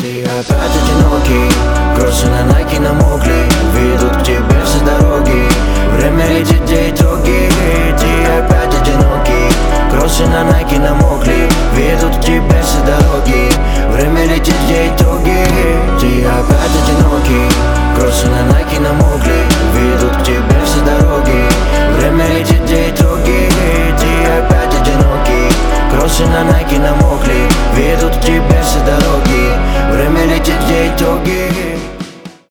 Ты опять одинокий, кроссы на Nike намокли, ведут к тебе все дороги. Время летит, где итоги. Ты опять одинокий, кроссы на Nike намокли.